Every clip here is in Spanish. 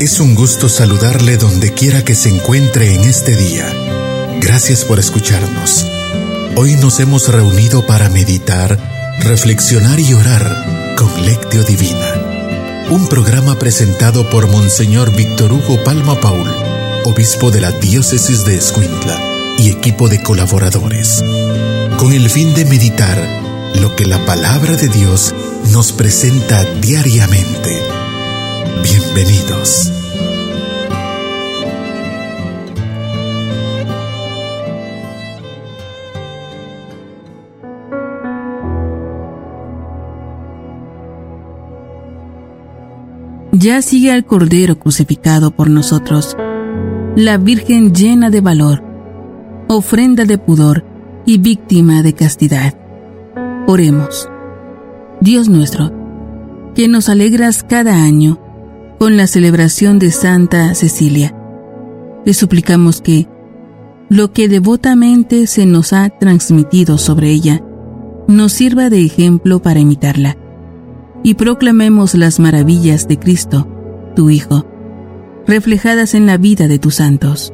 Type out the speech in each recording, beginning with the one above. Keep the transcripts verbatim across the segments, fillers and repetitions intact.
Es un gusto saludarle donde quiera que se encuentre en este día. Gracias por escucharnos. Hoy nos hemos reunido para meditar, reflexionar y orar con Lectio Divina. Un programa presentado por Monseñor Víctor Hugo Palma Paul, obispo de la diócesis de Escuintla, y equipo de colaboradores, con el fin de meditar lo que la palabra de Dios nos presenta diariamente. Bienvenidos. Ya sigue al Cordero crucificado por nosotros, la Virgen llena de valor, ofrenda de pudor y víctima de castidad. Oremos. Dios nuestro, que nos alegras cada año con la celebración de Santa Cecilia, te suplicamos que lo que devotamente se nos ha transmitido sobre ella nos sirva de ejemplo para imitarla, y proclamemos las maravillas de Cristo, tu Hijo, reflejadas en la vida de tus santos.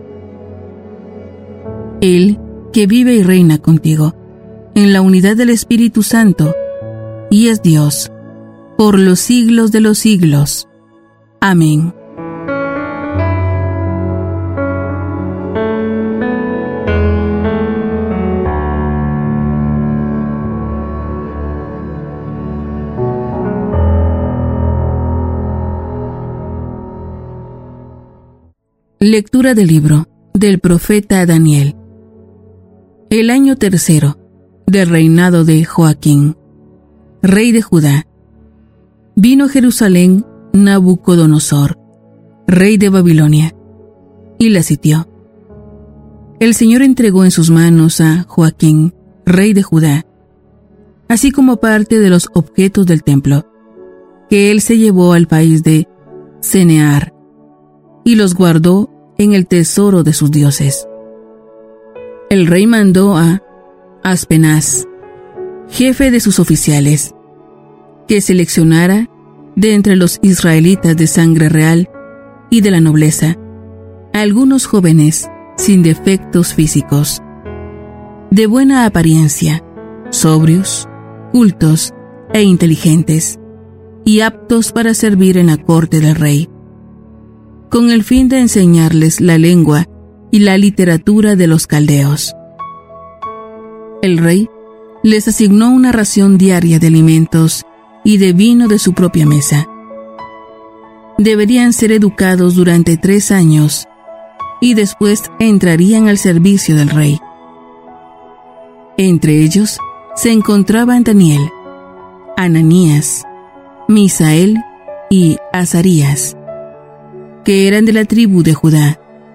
Él, que vive y reina contigo, en la unidad del Espíritu Santo, y es Dios, por los siglos de los siglos. Amén. Lectura del libro del profeta Daniel. El año tercero del reinado de Joaquín, rey de Judá, vino a Jerusalén Nabucodonosor, rey de Babilonia, y la sitió. El Señor entregó en sus manos a Joaquín, rey de Judá, así como parte de los objetos del templo, que él se llevó al país de Senear, y los guardó en el tesoro de sus dioses. El rey mandó a Aspenaz, jefe de sus oficiales, que seleccionara de entre los israelitas de sangre real y de la nobleza a algunos jóvenes sin defectos físicos, de buena apariencia, sobrios, cultos e inteligentes, y aptos para servir en la corte del rey, con el fin de enseñarles la lengua y la literatura de los caldeos. El rey les asignó una ración diaria de alimentos y de vino de su propia mesa. Deberían ser educados durante tres años y después entrarían al servicio del rey. Entre ellos se encontraban Daniel, Ananías, Misael y Azarías, que eran de la tribu de Judá.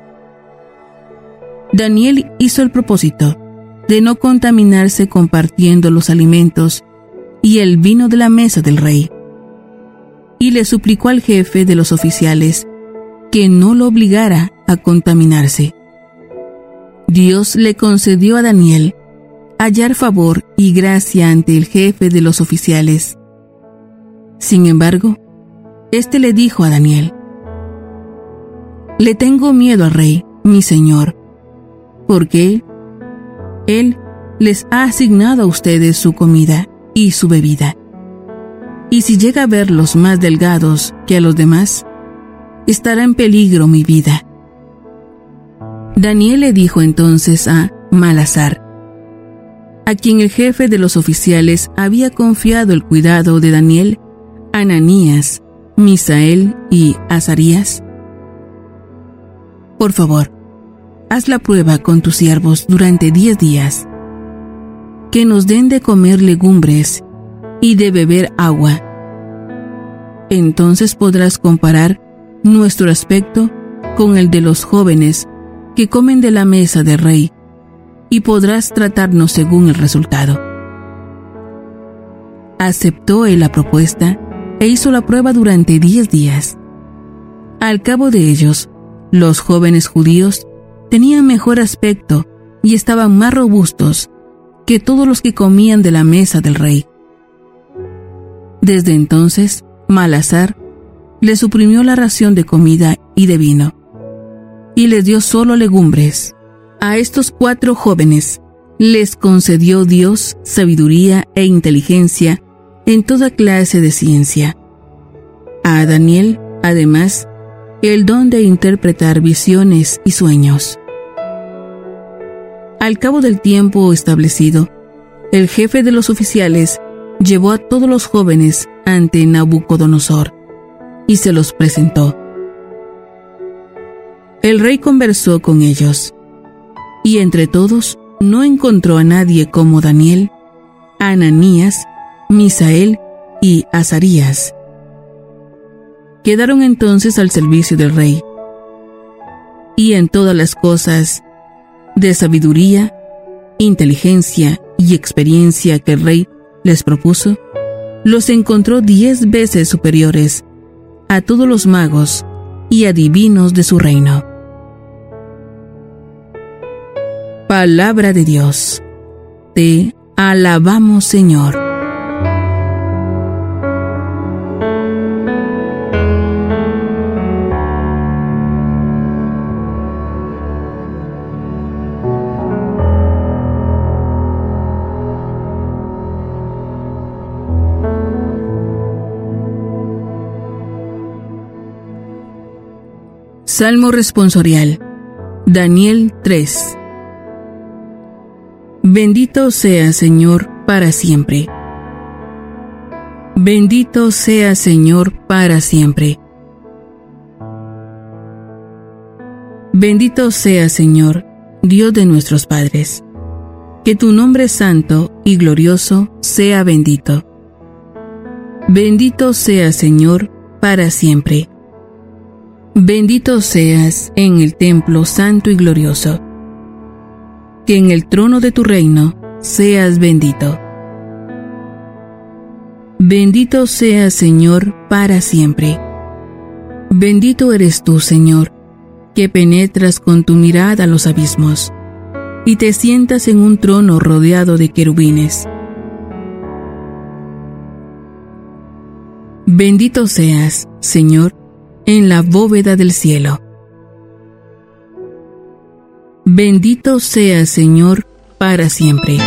Daniel hizo el propósito de no contaminarse compartiendo los alimentos y el vino de la mesa del rey, y le suplicó al jefe de los oficiales que no lo obligara a contaminarse. Dios le concedió a Daniel hallar favor y gracia ante el jefe de los oficiales. Sin embargo, éste le dijo a Daniel: «Le tengo miedo al rey, mi señor, porque él les ha asignado a ustedes su comida y su bebida. Y si llega a verlos más delgados que a los demás, estará en peligro mi vida». Daniel le dijo entonces a Malasar, a quien el jefe de los oficiales había confiado el cuidado de Daniel, Ananías, Misael y Azarías: «Por favor, haz la prueba con tus siervos durante diez días, que nos den de comer legumbres y de beber agua. Entonces podrás comparar nuestro aspecto con el de los jóvenes que comen de la mesa del rey, y podrás tratarnos según el resultado». Aceptó él la propuesta e hizo la prueba durante diez días. Al cabo de ellos, los jóvenes judíos tenían mejor aspecto y estaban más robustos que todos los que comían de la mesa del rey. Desde entonces, Malasar les suprimió la ración de comida y de vino, y les dio solo legumbres. A estos cuatro jóvenes les concedió Dios sabiduría e inteligencia en toda clase de ciencia. A Daniel, además, el don de interpretar visiones y sueños. Al cabo del tiempo establecido, el jefe de los oficiales llevó a todos los jóvenes ante Nabucodonosor y se los presentó. El rey conversó con ellos, y entre todos no encontró a nadie como Daniel, Ananías, Misael y Azarías. Quedaron entonces al servicio del rey, y en todas las cosas de sabiduría, inteligencia y experiencia que el rey les propuso, los encontró diez veces superiores a todos los magos y adivinos de su reino. Palabra de Dios. Te alabamos, Señor. Salmo responsorial. Daniel tres. Bendito sea, Señor, para siempre. Bendito sea, Señor, para siempre. Bendito sea, Señor, Dios de nuestros padres. Que tu nombre santo y glorioso sea bendito. Bendito sea, Señor, para siempre. Bendito seas en el templo santo y glorioso. Que en el trono de tu reino seas bendito. Bendito seas, Señor, para siempre. Bendito eres tú, Señor, que penetras con tu mirada los abismos, y te sientas en un trono rodeado de querubines. Bendito seas, Señor, en la bóveda del cielo. Bendito sea, Señor, para siempre.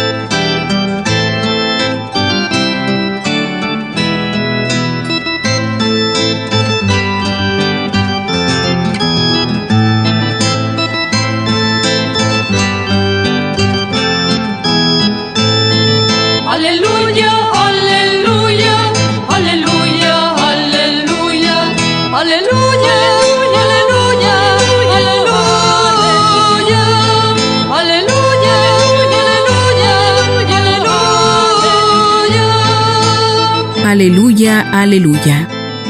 Aleluya, aleluya, aleluya, aleluya, aleluya, aleluya, aleluya, aleluya, aleluya, Aleluya, aleluya.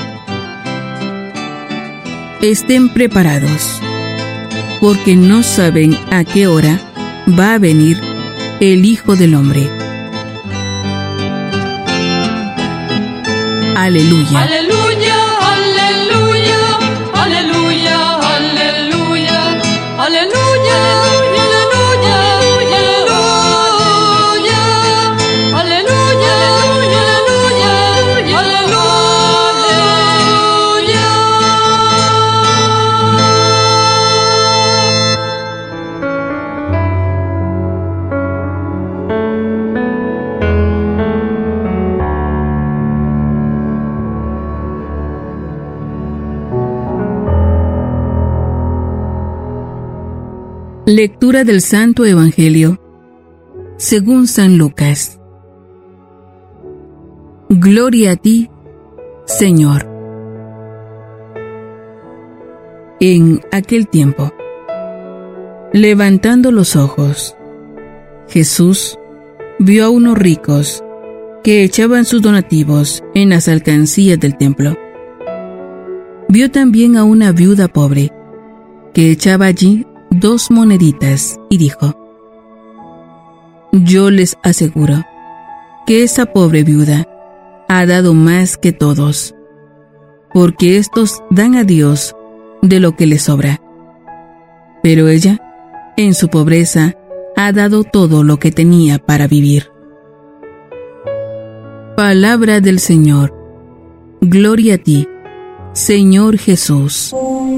Estén preparados, porque no saben a qué hora va a venir el Hijo del Hombre. Aleluya. aleluya, aleluya, aleluya, aleluya, aleluya, aleluya, aleluya, aleluya, Lectura del Santo Evangelio según San Lucas. Gloria a ti, Señor. En aquel tiempo, levantando los ojos, Jesús vio a unos ricos que echaban sus donativos en las alcancías del templo. Vio también a una viuda pobre que echaba allí dos moneditas y dijo: Yo les aseguro que esa pobre viuda ha dado más que todos, porque éstos dan a Dios de lo que les sobra. Pero ella, en su pobreza, ha dado todo lo que tenía para vivir. Palabra del Señor. Gloria a ti, Señor Jesús.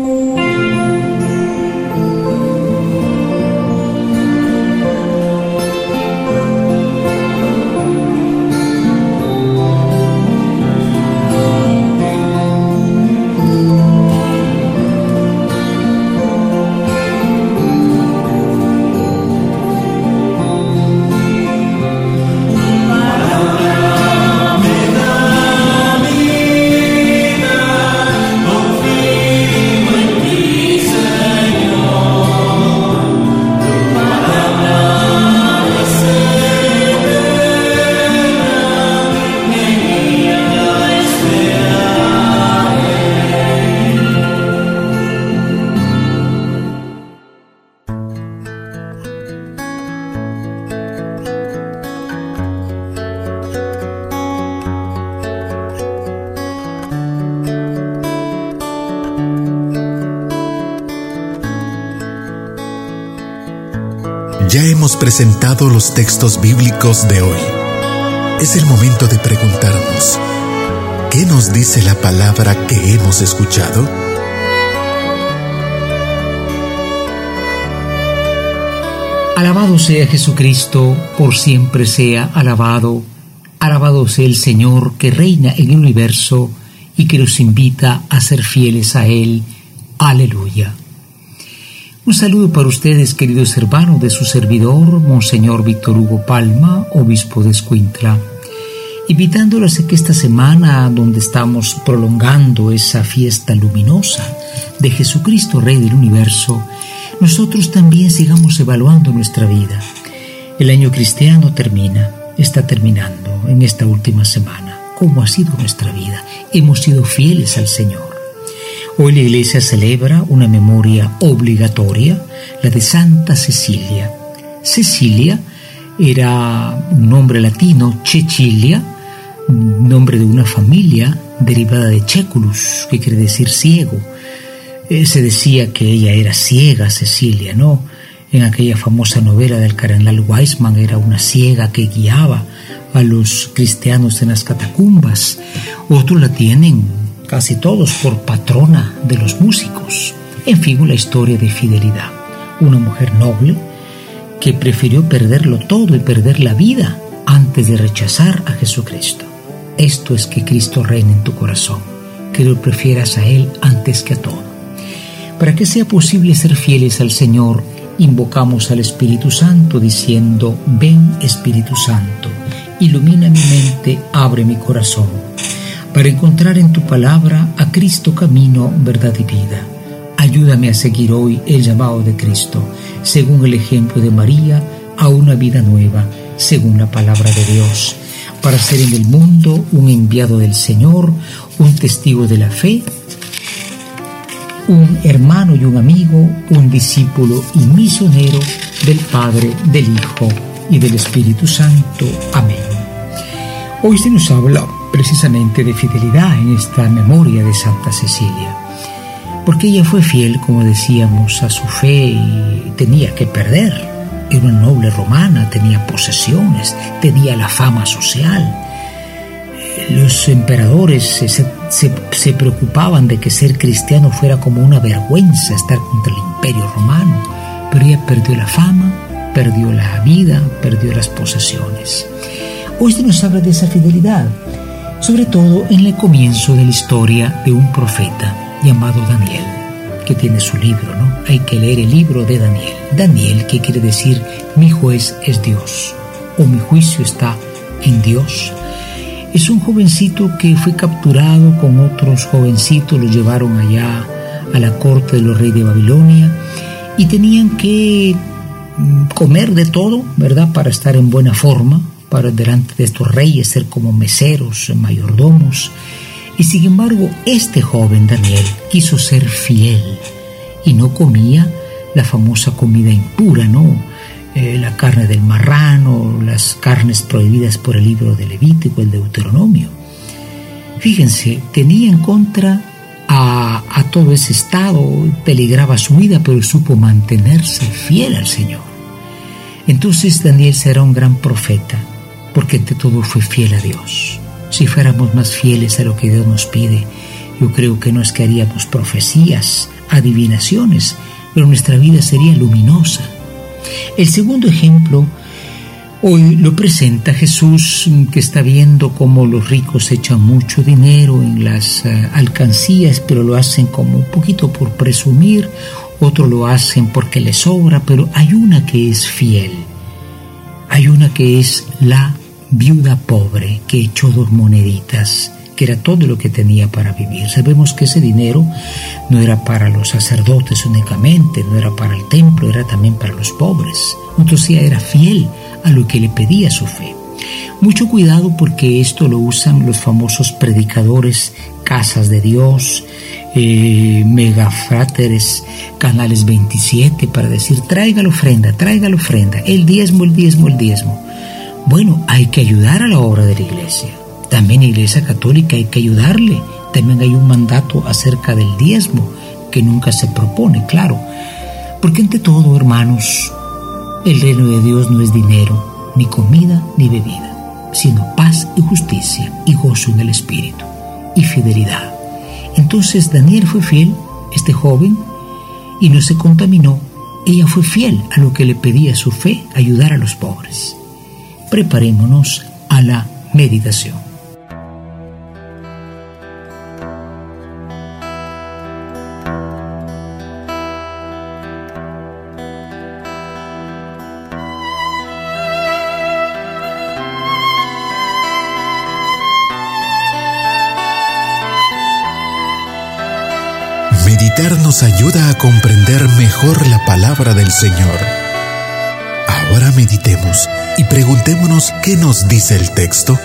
Ya hemos presentado los textos bíblicos de hoy. Es el momento de preguntarnos, ¿qué nos dice la palabra que hemos escuchado? Alabado sea Jesucristo, por siempre sea alabado. Alabado sea el Señor que reina en el universo y que nos invita a ser fieles a Él. Aleluya. Un saludo para ustedes, queridos hermanos, de su servidor, Monseñor Víctor Hugo Palma, obispo de Escuintla, invitándolos a que esta semana, donde estamos prolongando esa fiesta luminosa de Jesucristo, Rey del Universo, nosotros también sigamos evaluando nuestra vida. El año cristiano termina, está terminando en esta última semana. ¿Cómo ha sido nuestra vida? Hemos sido fieles al Señor. Hoy la Iglesia celebra una memoria obligatoria, la de Santa Cecilia. Cecilia era un nombre latino, Cecilia, nombre de una familia derivada de Ceculus, que quiere decir ciego. Eh, se decía que ella era ciega, Cecilia, ¿no? En aquella famosa novela del cardenal Weissman era una ciega que guiaba a los cristianos en las catacumbas. Otros la tienen, casi todos, por patrona de los músicos. En fin, una historia de fidelidad. Una mujer noble que prefirió perderlo todo y perder la vida antes de rechazar a Jesucristo. Esto es que Cristo reine en tu corazón, que lo prefieras a Él antes que a todo. Para que sea posible ser fieles al Señor, invocamos al Espíritu Santo diciendo: ven Espíritu Santo, ilumina mi mente, abre mi corazón, para encontrar en tu palabra a Cristo camino, verdad y vida. Ayúdame a seguir hoy el llamado de Cristo, según el ejemplo de María, a una vida nueva, según la palabra de Dios, para ser en el mundo un enviado del Señor, un testigo de la fe, un hermano y un amigo, un discípulo y misionero del Padre, del Hijo y del Espíritu Santo. Amén. Hoy se nos habla precisamente de fidelidad en esta memoria de Santa Cecilia, porque ella fue fiel, como decíamos, a su fe y tenía que perder. Era una noble romana, tenía posesiones, tenía la fama social. Los emperadores se, se, se preocupaban de que ser cristiano fuera como una vergüenza, estar contra el imperio romano, pero ella perdió la fama, perdió la vida, perdió las posesiones. Hoy se nos habla de esa fidelidad, sobre todo en el comienzo de la historia de un profeta llamado Daniel, que tiene su libro, ¿no? Hay que leer el libro de Daniel. Daniel, que quiere decir mi juez es Dios, o mi juicio está en Dios. Es un jovencito que fue capturado con otros jovencitos, lo llevaron allá a la corte de los reyes de Babilonia y tenían que comer de todo, ¿verdad?, para estar en buena forma, para delante de estos reyes ser como meseros, mayordomos. Y sin embargo, este joven Daniel quiso ser fiel y no comía la famosa comida impura, ¿no? Eh, la carne del marrano, las carnes prohibidas por el libro de Levítico, el Deuteronomio. Fíjense, tenía en contra a, a todo ese estado, peligraba su vida, pero supo mantenerse fiel al Señor. Entonces Daniel será un gran profeta, porque ante todo fue fiel a Dios. Si fuéramos más fieles a lo que Dios nos pide, Yo creo que no es que haríamos profecías, adivinaciones, pero nuestra vida sería luminosa. El segundo ejemplo hoy lo presenta Jesús, que está viendo cómo los ricos echan mucho dinero en las uh, alcancías, pero lo hacen como un poquito por presumir, otros lo hacen porque les sobra, pero hay una que es fiel. Hay una que es la viuda pobre que echó dos moneditas, que era todo lo que tenía para vivir. Sabemos que ese dinero no era para los sacerdotes únicamente, no era para el templo, era también para los pobres. Entonces ella era fiel a lo que le pedía su fe. Mucho cuidado, porque esto lo usan los famosos predicadores, Casas de Dios, eh, megafráteres, Canales veintisiete, para decir: traiga la ofrenda, traiga la ofrenda, el diezmo, el diezmo, el diezmo. Bueno, hay que ayudar a la obra de la iglesia. También la Iglesia Católica hay que ayudarle. También hay un mandato acerca del diezmo que nunca se propone, claro. Porque ante todo, hermanos, el reino de Dios no es dinero, ni comida, ni bebida, sino paz y justicia y gozo en el Espíritu y fidelidad. Entonces Daniel fue fiel, este joven, y no se contaminó. Ella fue fiel a lo que le pedía su fe, ayudar a los pobres. Preparémonos a la meditación. Meditar nos ayuda a comprender mejor la palabra del Señor. Ahora meditemos y preguntémonos qué nos dice el texto.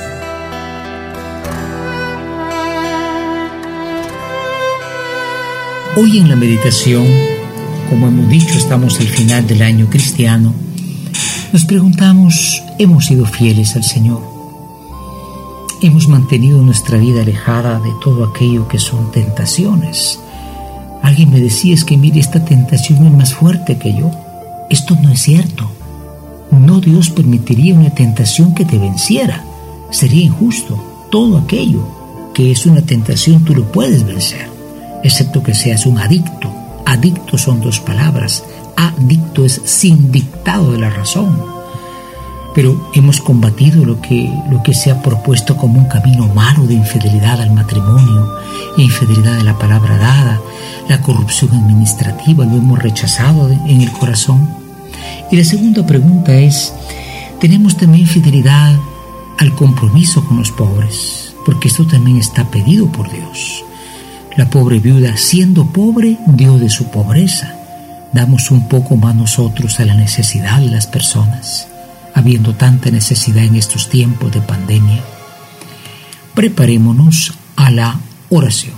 Hoy en la meditación, como hemos dicho, estamos al final del año cristiano. Nos preguntamos: ¿hemos sido fieles al Señor? ¿Hemos mantenido nuestra vida alejada de todo aquello que son tentaciones? Alguien me decía: es que mire, esta tentación es más fuerte que yo. Esto no es cierto. No, Dios permitiría una tentación que te venciera. Sería injusto. Todo aquello que es una tentación tú lo puedes vencer, excepto que seas un adicto. Adicto son dos palabras. Adicto es sin dictado de la razón. Pero hemos combatido lo que, lo que se ha propuesto como un camino malo de infidelidad al matrimonio, e infidelidad a la palabra dada, la corrupción administrativa, lo hemos rechazado en el corazón. Y la segunda pregunta es: ¿tenemos también fidelidad al compromiso con los pobres? Porque esto también está pedido por Dios. La pobre viuda, siendo pobre, dio de su pobreza. Damos un poco más nosotros a la necesidad de las personas, habiendo tanta necesidad en estos tiempos de pandemia. Preparémonos a la oración.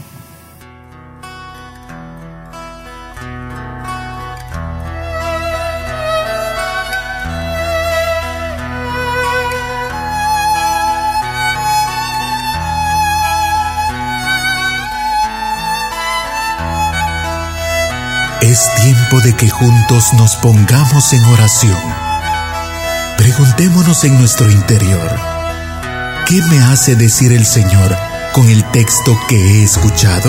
Es tiempo de que juntos nos pongamos en oración. Preguntémonos en nuestro interior: ¿qué me hace decir el Señor con el texto que he escuchado?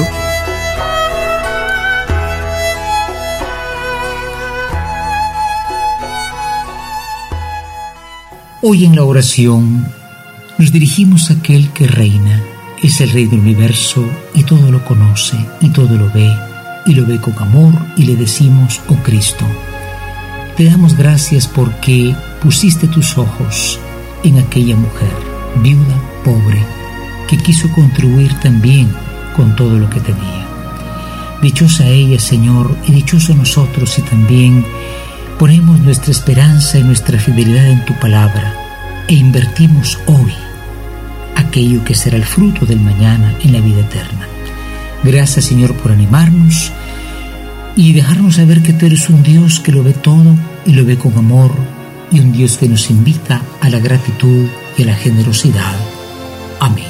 Hoy en la oración nos dirigimos a aquel que reina, es el Rey del universo y todo lo conoce y todo lo ve, y lo ve con amor, y le decimos: oh Cristo, te damos gracias porque pusiste tus ojos en aquella mujer, viuda, pobre, que quiso contribuir también con todo lo que tenía. Dichosa ella, Señor, y dichoso nosotros si también ponemos nuestra esperanza y nuestra fidelidad en tu palabra e invertimos hoy aquello que será el fruto del mañana en la vida eterna. Gracias, Señor, por animarnos y dejarnos saber que tú eres un Dios que lo ve todo y lo ve con amor, y un Dios que nos invita a la gratitud y a la generosidad. Amén.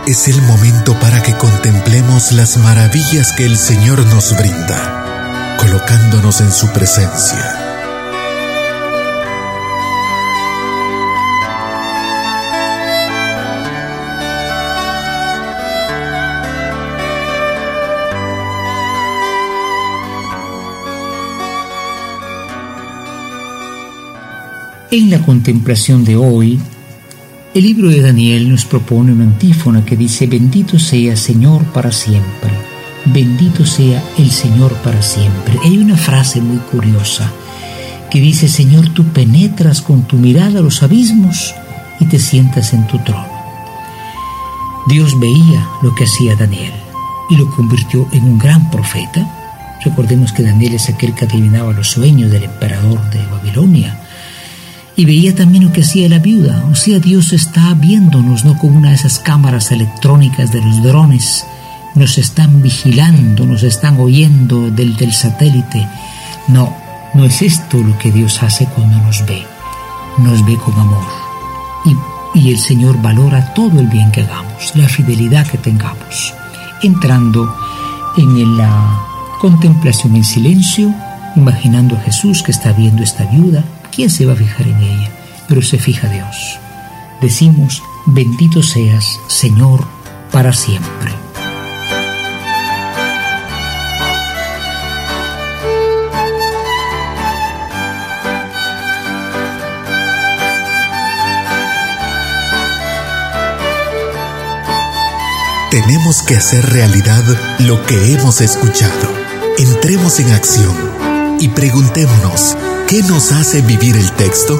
es el momento para que contemplemos las maravillas que el Señor nos brinda, colocándonos en su presencia. En la contemplación de hoy, el libro de Daniel nos propone una antífona que dice: bendito sea Señor para siempre, bendito sea el Señor para siempre. Hay una frase muy curiosa que dice: Señor, tú penetras con tu mirada los abismos y te sientas en tu trono. Dios veía lo que hacía Daniel y lo convirtió en un gran profeta. Recordemos que Daniel es aquel que adivinaba los sueños del emperador de Babilonia. Y veía también lo que hacía la viuda. O sea, Dios está viéndonos, no con una de esas cámaras electrónicas de los drones. Nos están vigilando, nos están oyendo del, del satélite. No, no es esto lo que Dios hace cuando nos ve. Nos ve con amor. Y, y el Señor valora todo el bien que hagamos, la fidelidad que tengamos. Entrando en la contemplación en silencio, imaginando a Jesús que está viendo esta viuda. ¿Quién se va a fijar en ella? Pero se fija Dios. Decimos: bendito seas, Señor, para siempre. Tenemos que hacer realidad lo que hemos escuchado. Entremos en acción y preguntémonos: ¿qué nos hace vivir el texto?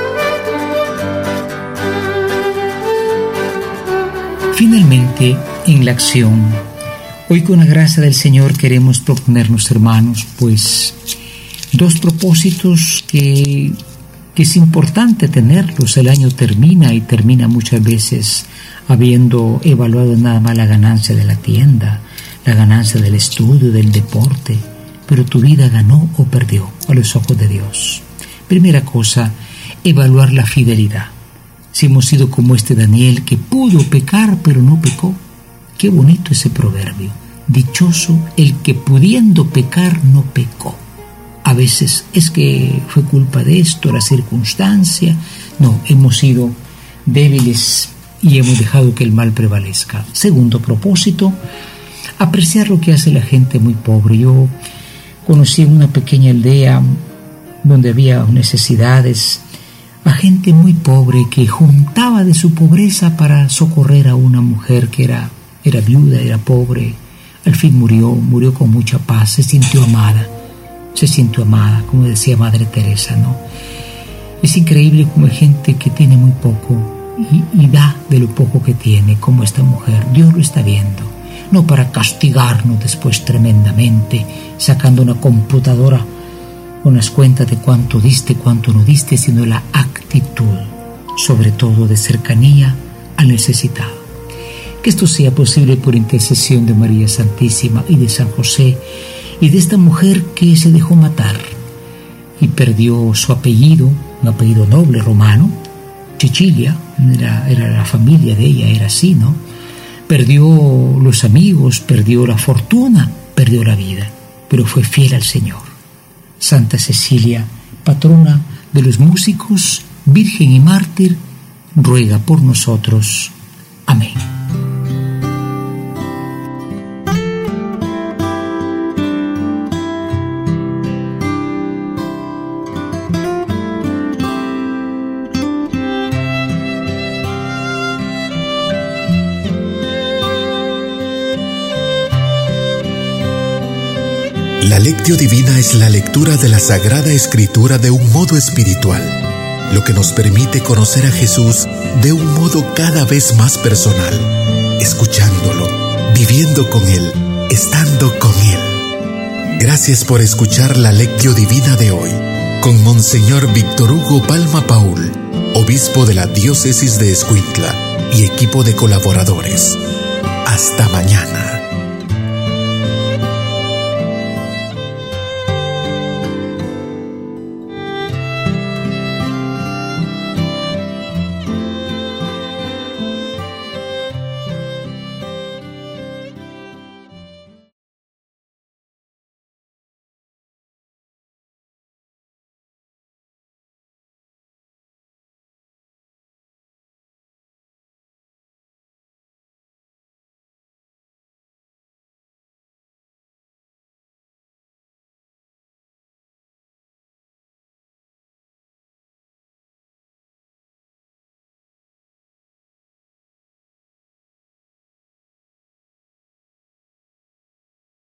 Finalmente, en la acción, hoy con la gracia del Señor queremos proponernos, hermanos, pues dos propósitos que, que es importante tenerlos. El año termina y termina muchas veces habiendo evaluado nada más la ganancia de la tienda, la ganancia del estudio, del deporte. Pero tu vida ganó o perdió a los ojos de Dios. Primera cosa, evaluar la fidelidad. Si hemos sido como este Daniel que pudo pecar pero no pecó. Qué bonito ese proverbio. Dichoso el que pudiendo pecar no pecó. A veces es que fue culpa de esto, la circunstancia. No, hemos sido débiles y hemos dejado que el mal prevalezca. Segundo propósito, apreciar lo que hace la gente muy pobre. Yo conocí en una pequeña aldea donde había necesidades a gente muy pobre que juntaba de su pobreza para socorrer a una mujer que era, era viuda, era pobre. Al fin murió, murió con mucha paz, se sintió amada, se sintió amada, como decía Madre Teresa, ¿no? Es increíble como hay gente que tiene muy poco y, y da de lo poco que tiene, como esta mujer. Dios lo está viendo. No para castigarnos después tremendamente, sacando una computadora con las cuentas de cuánto diste, cuánto no diste, sino la actitud, sobre todo de cercanía al necesitado. Que esto sea posible por intercesión de María Santísima y de San José y de esta mujer que se dejó matar y perdió su apellido, un apellido noble romano, Cecilia, era, era la familia de ella, era así, ¿no? Perdió los amigos, perdió la fortuna, perdió la vida, pero fue fiel al Señor. Santa Cecilia, patrona de los músicos, virgen y mártir, ruega por nosotros. Amén. La Lectio Divina es la lectura de la Sagrada Escritura de un modo espiritual, lo que nos permite conocer a Jesús de un modo cada vez más personal, escuchándolo, viviendo con Él, estando con Él. Gracias por escuchar la Lectio Divina de hoy, con Monseñor Víctor Hugo Palma Paul, obispo de la Diócesis de Escuintla y equipo de colaboradores. Hasta mañana.